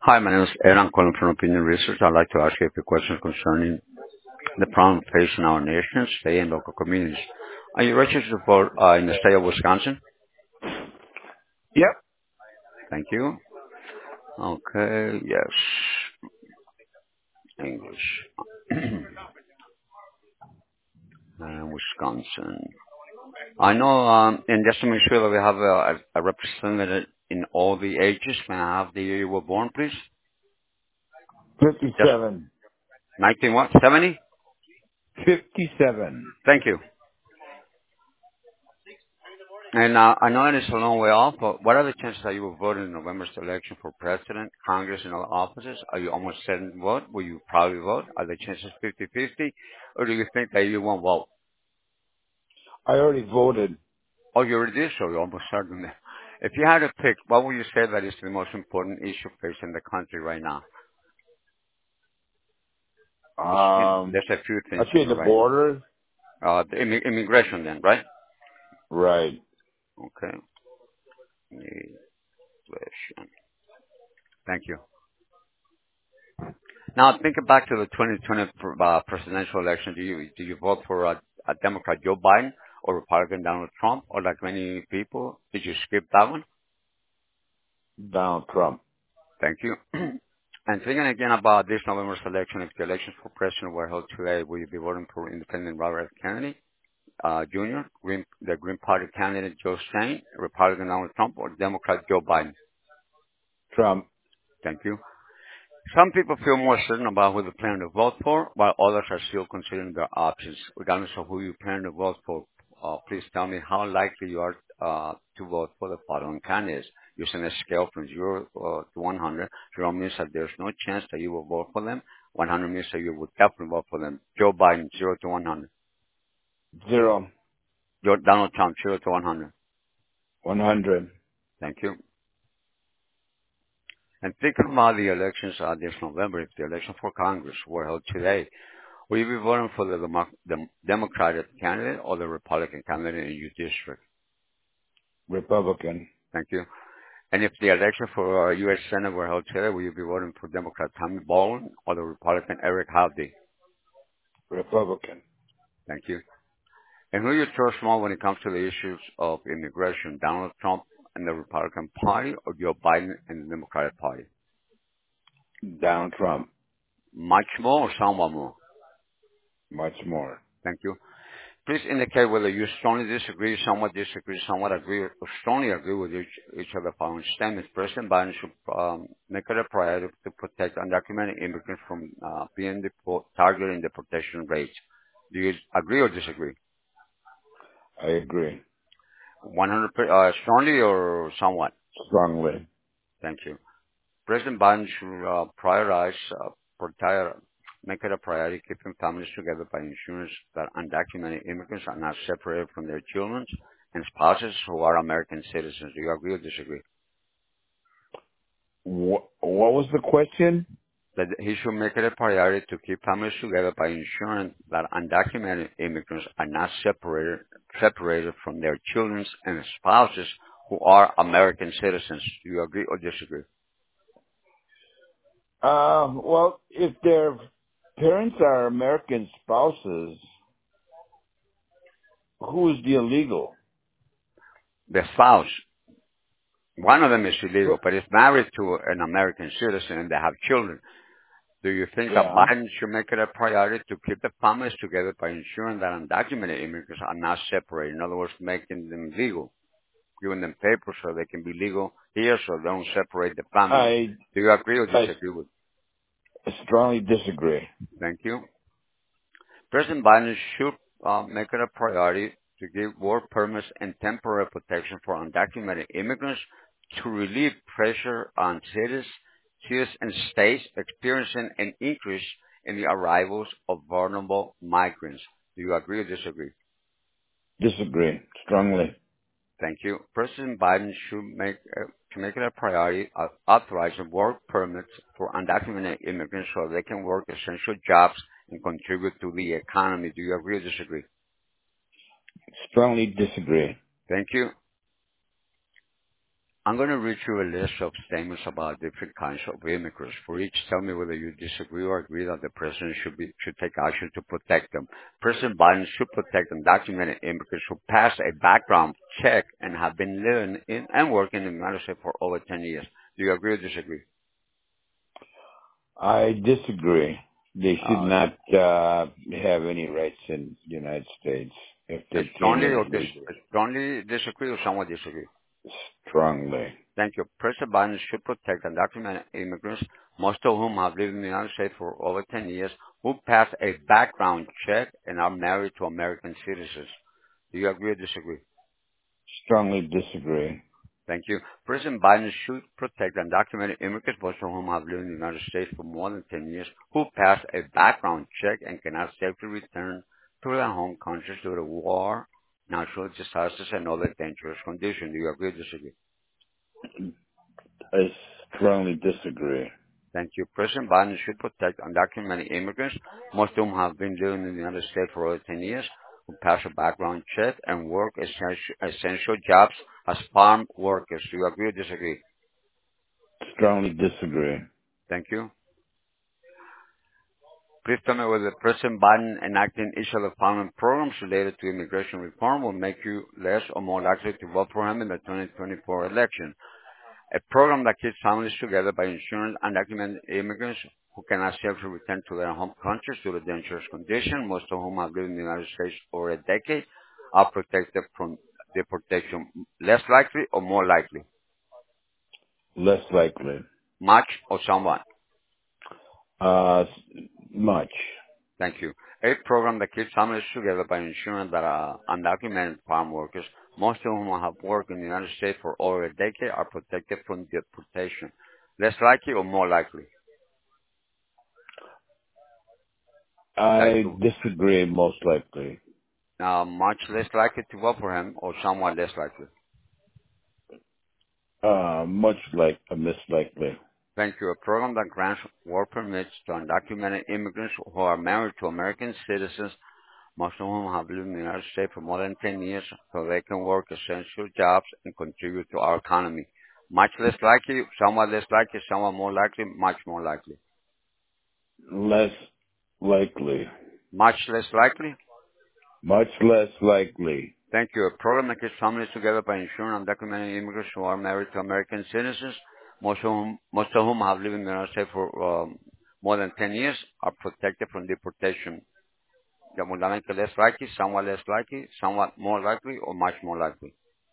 Hi, my name is Ed. I'm calling from Opinion Research. I'd like to ask you a few questions concerning the problem facing our nation, state, and local communities. Are you registered to vote in the state of Wisconsin? Yep. Thank you. Okay, yes, English. And Wisconsin. I know, and just to make sure that we have a representative in all the ages, may I have the year you were born, please? Just 57. 19 what? 70? 57. Thank you. And I know it's a long way off, but what are the chances that you will vote in November's election for president, Congress, and other offices? Are you almost certain to vote? Will you probably vote? Are the chances 50-50? Or do you think that you won't vote? I already voted. Oh, you already did, so you're almost certain. If you had to pick, what would you say that is the most important issue facing the country right now? Um, There's a few I things, say the right? borders. The immigration then, right? Right. Okay. Immigration. Thank you. Now, thinking back to the 2020 presidential election, do you vote for a Democrat Joe Biden or Republican Donald Trump, or like many people, did you skip that one? Donald Trump. Thank you. And thinking again about this November's election, if the elections for president were held today, will you be voting for Independent Robert F. Kennedy Jr., the Green Party candidate Joe Stein, Republican Donald Trump, or Democrat Joe Biden? Trump. Thank you. Some people feel more certain about who they plan to vote for, while others are still considering their options. Regardless of who you plan to vote for, please tell me how likely you are to vote for the following candidates. Using a scale from 0 to 100, 0 means that there's no chance that you will vote for them. 100 means that you would definitely vote for them. Joe Biden, 0 to 100. 0. Donald Trump, 0 to 100. 100. Thank you. And thinking about the elections this November, if the election for Congress were held today, will you be voting for the Democratic candidate or the Republican candidate in your district? Republican. Thank you. And if the election for U.S. Senate were held today, will you be voting for Democrat Tommy Baldwin or the Republican Eric Hovde? Republican. Thank you. And who you trust more when it comes to the issues of immigration, Donald Trump and the Republican Party or Joe Biden and the Democratic Party? Donald Trump. Much more or somewhat more? Much more. Thank you. Please indicate whether you strongly disagree, somewhat agree, or strongly agree with each of the following statements. President Biden should make it a priority to protect undocumented immigrants from being targeted in the protection rates. Do you agree or disagree? I agree. 100 strongly or somewhat? Strongly. Thank you. President Biden should make it a priority keeping families together by ensuring that undocumented immigrants are not separated from their children and spouses who are American citizens. Do you agree or disagree? What was the question? That he should make it a priority to keep families together by ensuring that undocumented immigrants are not separated from their children and spouses who are American citizens. Do you agree or disagree? Well, if their parents are American spouses, who is the illegal? The spouse. One of them is illegal, but is married to an American citizen and they have children. Do you think that Yeah. Biden should make it a priority to keep the families together by ensuring that undocumented immigrants are not separated? In other words, making them legal, giving them papers so they can be legal here so they don't separate the family. Do you agree or I disagree with? strongly disagree. Thank you. President Biden should make it a priority to give work permits and temporary protection for undocumented immigrants to relieve pressure on cities and states experiencing an increase in the arrivals of vulnerable migrants. Do you agree or disagree? Disagree. Strongly. Thank you. President Biden should make it a priority of authorizing work permits for undocumented immigrants so they can work essential jobs and contribute to the economy. Do you agree or disagree? Strongly disagree. Thank you. I'm going to read you a list of statements about different kinds of immigrants. For each, tell me whether you disagree or agree that the president should take action to protect them. President Biden should protect undocumented immigrants who pass a background check and have been living in and working in the United States for over 10 years. Do you agree or disagree? I disagree. They should Uh, not have any rights in the United States if they came strongly in or illegally. strongly disagree or somewhat disagree? Strongly. Thank you. President Biden should protect undocumented immigrants, most of whom have lived in the United States for over 10 years, who pass a background check and are married to American citizens. Do you agree or disagree? Strongly disagree. Thank you. President Biden should protect undocumented immigrants, most of whom have lived in the United States for more than 10 years, who pass a background check and cannot safely return to their home countries due to war, natural disasters, and other dangerous conditions. Do you agree or disagree? I strongly disagree. Thank you. President Biden should protect undocumented immigrants, most of whom have been living in the United States for over 10 years, who pass a background check and work essential jobs as farm workers. Do you agree or disagree? Strongly disagree. Thank you. Please tell me whether President Biden enacting each of the following programs related to immigration reform will make you less or more likely to vote for him in the 2024 election. A program that keeps families together by ensuring undocumented immigrants who cannot safely return to their home countries due to dangerous conditions, most of whom have lived in the United States for a decade, are protected from deportation. Less likely or more likely? Less likely. Much or somewhat? Uh, much. Thank you. A program that keeps families together by ensuring that undocumented farm workers, most of whom have worked in the United States for over a decade, are protected from deportation. Less likely or more likely? Thank I you. disagree most likely. Much less likely to vote for him or somewhat less likely? Much like a miss likely. Thank you. A program that grants work permits to undocumented immigrants who are married to American citizens, most of whom have lived in the United States for more than 10 years, so they can work essential jobs and contribute to our economy. Much less likely, somewhat less likely, somewhat more likely, much more likely. Less likely. Much less likely? Much less likely. Thank you. A program that keeps families together by ensuring undocumented immigrants who are married to American citizens, most of whom have lived in the United States for more than 10 years, are protected from deportation. Abundantly less likely, somewhat more likely, or much more likely.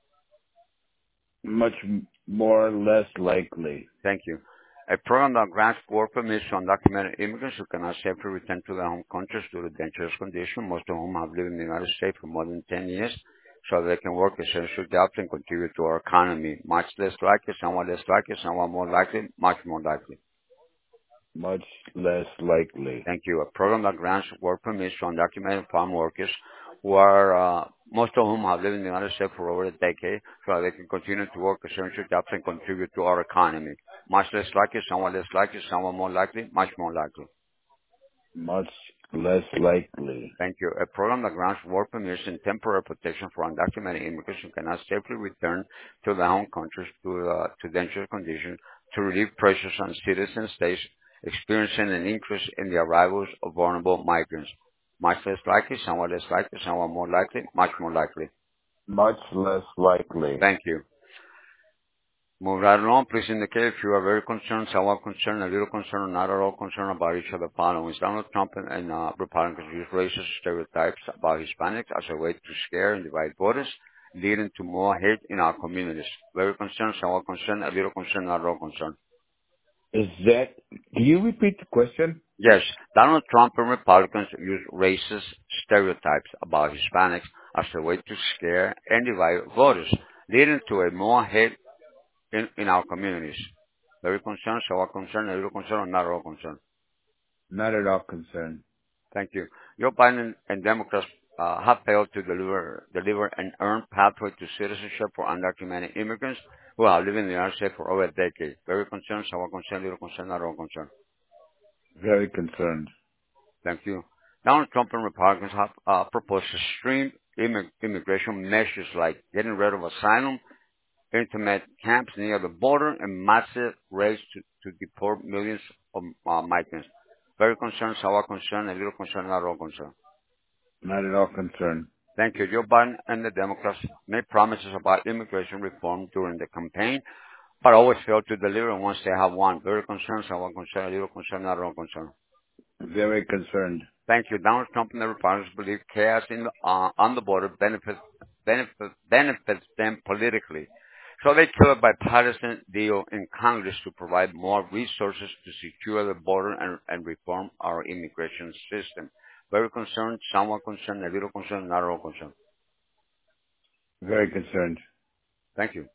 Much more less likely. Thank you. A program that grants work permits to undocumented immigrants who cannot safely return to their home countries due to dangerous conditions, most of whom have lived in the United States for more than 10 years, so they can work essential jobs and contribute to our economy. Much less likely, somewhat more likely, much more likely. Much less likely. Thank you. A program that grants work permits to undocumented farm workers who are, most of whom have lived in the United States for over a decade, so they can continue to work essential jobs and contribute to our economy. Much less likely, somewhat more likely, much more likely. Much less likely. Thank you. A program that grants work permits and temporary protection for undocumented immigrants who cannot safely return to their home countries to dangerous conditions to relieve pressures on citizen states experiencing an increase in the arrivals of vulnerable migrants. Much less likely, somewhat more likely, much more likely. Much less likely. Thank you. Move right along. Please indicate if you are very concerned, somewhat concerned, a little concerned, or not at all concerned about each of the following. Donald Trump and Republicans use racist stereotypes about Hispanics as a way to scare and divide voters, leading to more hate in our communities. Very concerned, somewhat concerned, a little concerned, not at all concerned. Is that, can you repeat the question? Yes, Donald Trump and Republicans use racist stereotypes about Hispanics as a way to scare and divide voters, leading to a more hate in our communities. Very concerned, somewhat concerned, a little concerned, or not at all concerned. Not at all concerned. Thank you. Joe Biden and Democrats have failed to deliver an earned pathway to citizenship for undocumented immigrants who have lived in the United States for over a decade. Very concerned, somewhat concerned, little concerned, not at all concerned. Very concerned. Thank you. Donald Trump and Republicans have proposed extreme immigration measures like getting rid of asylum internet camps near the border, and massive race to deport millions of migrants. Very concerned, somewhat concerned, a little concerned, not all concerned. Not at all concerned. Thank you. Joe Biden and the Democrats made promises about immigration reform during the campaign, but always failed to deliver once they have won. Very concerned, somewhat concerned, a little concerned, not all concerned. Very concerned. Thank you. Donald Trump and the Republicans believe chaos on the border benefits them politically. So they kill a bipartisan deal in Congress to provide more resources to secure the border and reform our immigration system. Very concerned, somewhat concerned, a little concerned, not at all concerned. Very concerned. Thank you.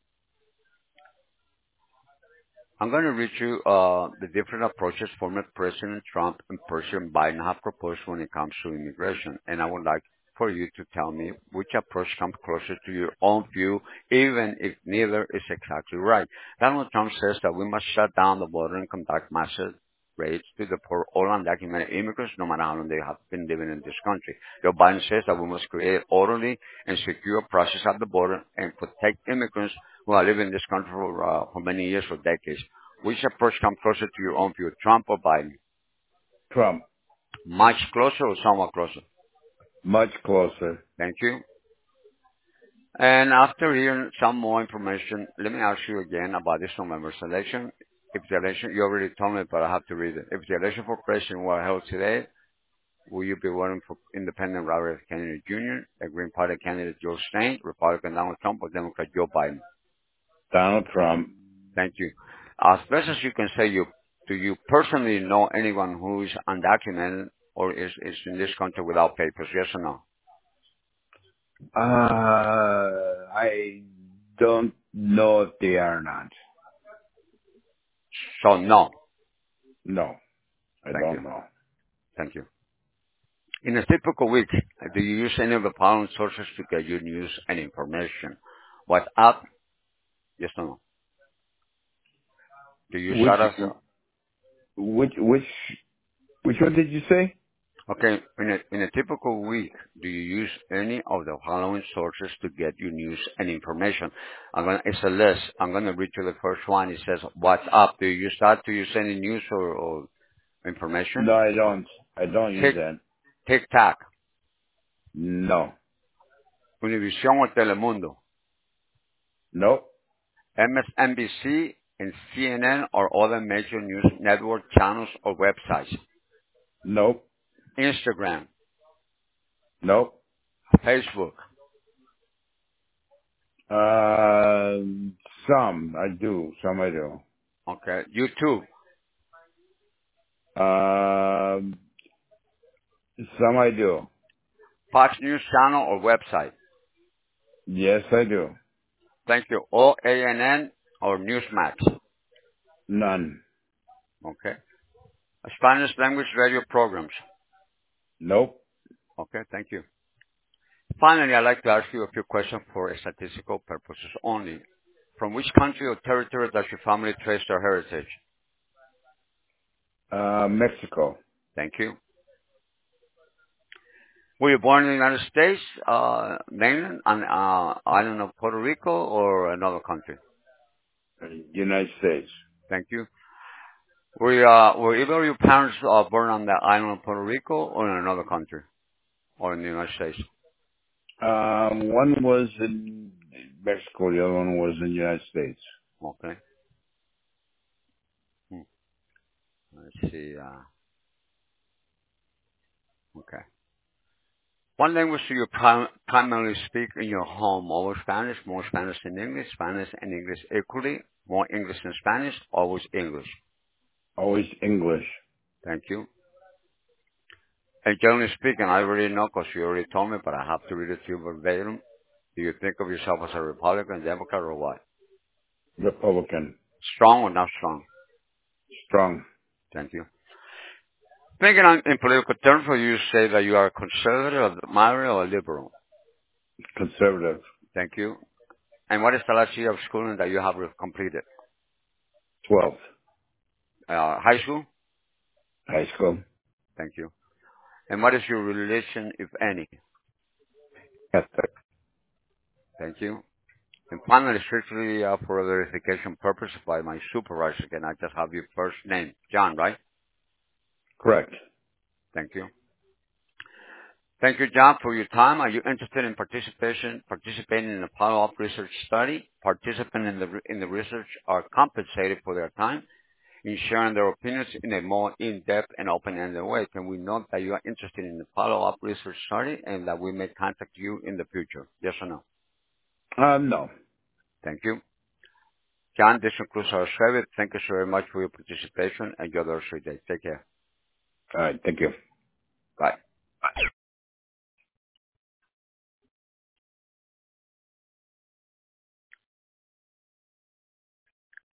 I'm going to read you the different approaches former President Trump and President Biden have proposed when it comes to immigration. And I would like for you to tell me which approach comes closer to your own view, even if neither is exactly right. Donald Trump says that we must shut down the border and conduct massive raids to deport all undocumented immigrants, no matter how long they have been living in this country. Joe Biden says that we must create orderly and secure process at the border and protect immigrants who have lived in this country for many years or decades. Which approach comes closer to your own view, Trump or Biden? Trump. Much closer or somewhat closer? Much closer. Thank you. And after hearing some more information, let me ask you again about this November's election. If the election, you already told me, but I have to read it. If the election for president were held today, will you be voting for independent Robert F. Kennedy Jr., a Green Party candidate Joe Stein, Republican Donald Trump, or Democrat Joe Biden? Donald Trump. Thank you. As best as you can say, do you personally know anyone who is undocumented or is in this country without papers? Yes or no? I don't know if they are or not. So no. No, I Thank you. don't know. Thank you. In a typical week, do you use any of the following sources to get your news and information? WhatsApp? Yes or no? Do you use that as a... Which one did you say? Okay, in a typical week, do you use any of the following sources to get your news and information? It's a list. I'm going to read you the first one. It says WhatsApp. Do you use that to use any news or information? No, I don't. I don't use that. TikTok, No. Univision o Telemundo, Nope. MSNBC and CNN or other major news network channels or websites. Nope. Instagram, Nope. Facebook. Some I do. Some I do. Okay. YouTube, Some I do. Fox News channel or website. Yes, I do. Thank you. OANN or Newsmax. None. Okay. Spanish language radio programs. Nope. Okay. Thank you. Finally, I'd like to ask you a few questions for statistical purposes only. From which country or territory does your family trace their heritage? Mexico. Thank you. Were you born in the United States, mainland, on island of Puerto Rico, or another country? United States. Thank you. Were either of your parents born on the island of Puerto Rico or in another country, or in the United States? One was in Mexico. The other one was in the United States. Okay. Let's see. Okay. What language do you primarily speak in your home? Always Spanish, more Spanish than English, Spanish and English equally, more English than Spanish, always English. Always English. Thank you. And generally speaking, I already know because you already told me, but I have to read it to you verbatim. Do you think of yourself as a Republican, Democrat, or what? Republican. Strong or not strong? Strong. Thank you. Thinking in political terms, will you say that you are a conservative, a moderate, or a liberal? Conservative. Thank you. And what is the last year of schooling that you have completed? 12th. High school? High school. Thank you. And what is your religion, if any? Catholic. Thank you. And finally, strictly for verification purposes by my supervisor, can I just have your first name? John, right? Correct. Thank you. Thank you, John, for your time. Are you interested in participating in a follow-up research study? Participants in the research are compensated for their time in sharing their opinions in a more in-depth and open-ended way. Can we note that you are interested in the follow-up research study and that we may contact you in the future? Yes or no? No. Thank you. John, this concludes our survey. Thank you so very much for your participation and your day. Take care. All right. Thank you. Bye.